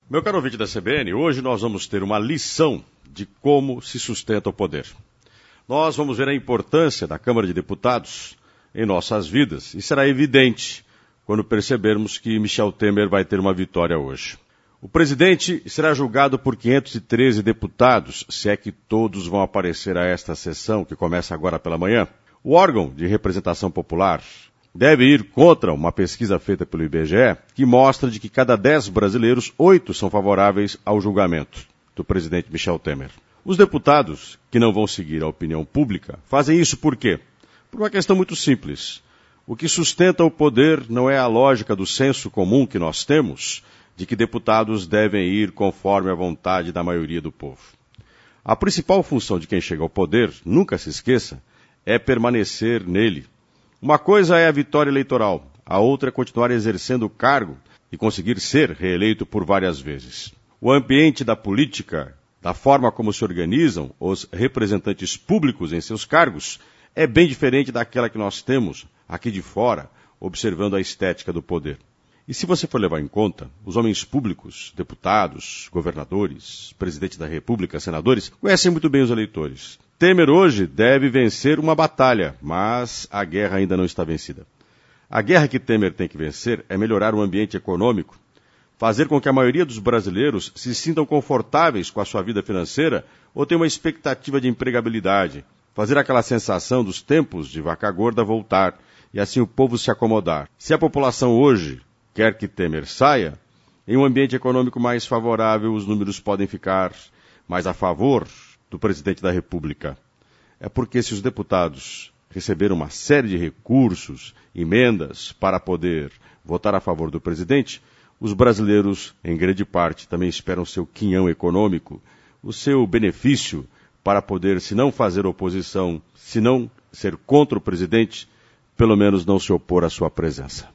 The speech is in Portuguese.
Meu caro ouvinte da CBN, hoje nós vamos ter uma lição de como se sustenta o poder. Nós vamos ver a importância da Câmara de Deputados em nossas vidas e será evidente quando percebermos que Michel Temer vai ter uma vitória hoje. O presidente será julgado por 513 deputados, se é que todos vão aparecer a esta sessão que começa agora pela manhã. O órgão de representação popular deve ir contra uma pesquisa feita pelo IBGE que mostra de que cada 10 brasileiros, 8 são favoráveis ao julgamento do presidente Michel Temer. Os deputados que não vão seguir a opinião pública fazem isso por quê? Por uma questão muito simples. O que sustenta o poder não é a lógica do senso comum que nós temos de que deputados devem ir conforme a vontade da maioria do povo. A principal função de quem chega ao poder, nunca se esqueça, é permanecer nele. Uma coisa é a vitória eleitoral, a outra é continuar exercendo o cargo e conseguir ser reeleito por várias vezes. O ambiente da política, da forma como se organizam os representantes públicos em seus cargos, é bem diferente daquela que nós temos aqui de fora, observando a estética do poder. E se você for levar em conta, os homens públicos, deputados, governadores, presidente da República, senadores, conhecem muito bem os eleitores. Temer hoje deve vencer uma batalha, mas a guerra ainda não está vencida. A guerra que Temer tem que vencer é melhorar o ambiente econômico, fazer com que a maioria dos brasileiros se sintam confortáveis com a sua vida financeira ou tenham uma expectativa de empregabilidade, fazer aquela sensação dos tempos de vaca gorda voltar e assim o povo se acomodar. Se a população hoje quer que Temer saia, em um ambiente econômico mais favorável os números podem ficar mais a favor do presidente da República. É porque se os deputados receberam uma série de recursos, emendas, para poder votar a favor do presidente, os brasileiros, em grande parte, também esperam o seu quinhão econômico, o seu benefício para poder, se não fazer oposição, se não ser contra o presidente, pelo menos não se opor à sua presença.